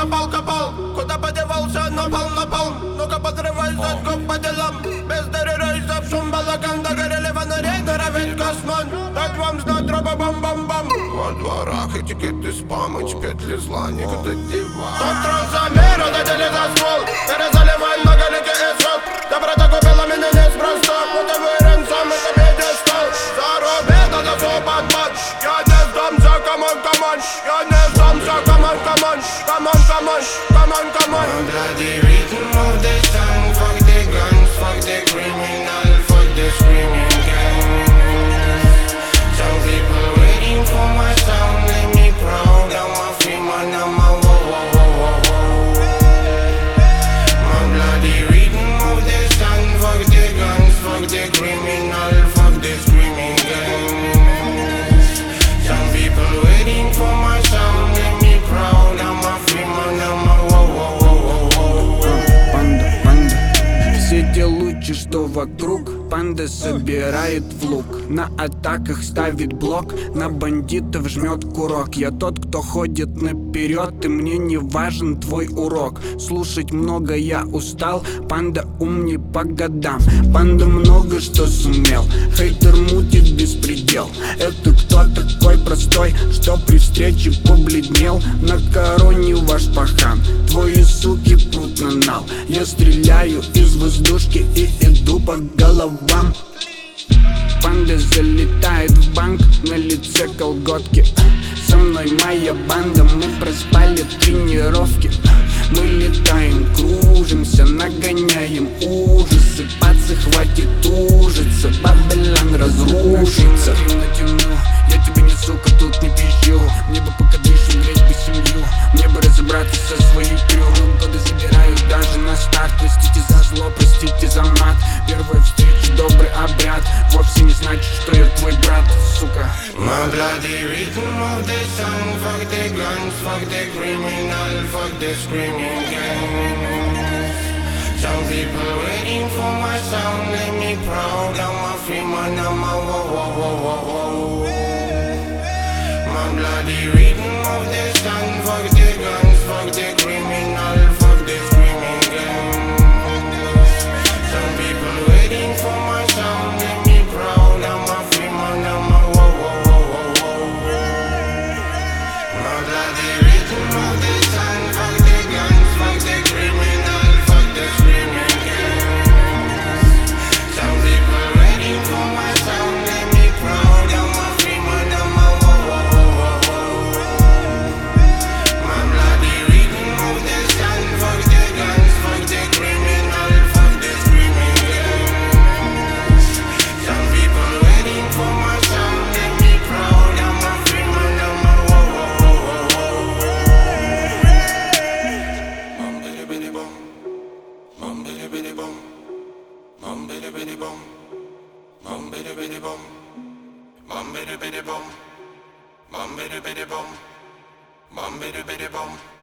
копал, куда подевался, напал. Ну-ка подрывай задку по делам. Без дыры рейсов, шум балаган, догорели фонарей, норовит космон. Дать вам знать, тропа бам-бам-бам. Во дворах этикеты спам, эти петли зла, никуда девать. Тот трансамер, отдали за ствол, перезаливай многоликий исход. Доброта купила меня неспроста, будто вырен сам, это пьедестал. Зарубит, это все под матч. Я не сдамся, камон. Я не сдамся, камон. Bloody rhythm of the song. Fuck the guns, fuck the criminal, fuck the screaming gang. Some people waiting for my sound, let me proud. I'm a free man, I'm a whoa. My bloody rhythm of the song. Fuck the guns, fuck the criminal, fuck the screaming gang. Some people waiting for my sound, let me proud. I'm a free man, I'm a Все те лучи, что вокруг, панда собирает в лук. На атаках ставит блок, на бандитов жмет курок. Я тот, кто ходит наперед, и мне не важен твой урок. Слушать много я устал, панда ум не по годам. Панда много что сумел, хейтер мутит беспредел. Это кто такой простой, что при встрече побледнел? На короне ваш пахан, твои суки прут на нал. Я стреляю из воздушки и иду по головам. Панда залетает в банк, на лице колготки. Со мной моя банда, мы проспали тренировки. Мы летаем, кружимся, нагоняем ужасы. Пацы, хватит ужиться, Бабилон разрушится. Натяну, я тебе не сука, тут не пизжу. Мне бы пока дышим, греть бы семью. Мне бы разобраться со своей крю. Годы забираю даже на старт. Простите за зло, простите за мат. Первая встреча, добрый обряд. Вовсе не значит, что я твой брат, сука. My bloody rhythm of the song. Fuck the guns, fuck the criminal, fuck the screaming gang. Some people waiting for my sound, let me proud. I'm a free man, I'm a whoa. My bloody rhythm of the song. Fuck the guns, fuck the criminal, fuck the screaming gang. Some people waiting for my sound, let me proud. I'm a free man, I'm a whoa. My bloody rhythm of the song. Fuck the guns, fuck the criminal, fuck the screaming gang. Some people waiting for my sound, let me proud. I'm a free man, I'm a whoa. My bloody rhythm of the song. Fuck the guns, fuck the criminal, fuck the screaming gang. Some people waiting for my sound, let me proud. I'm a free man, I'm a whoa. Bum bidi bidi bum, bum bidi bidi bum, bum bidi bidi bum, bum bidi bidi bum, bum bidi bidi bum, bum bidi bidi bum, bum bidi bidi bum.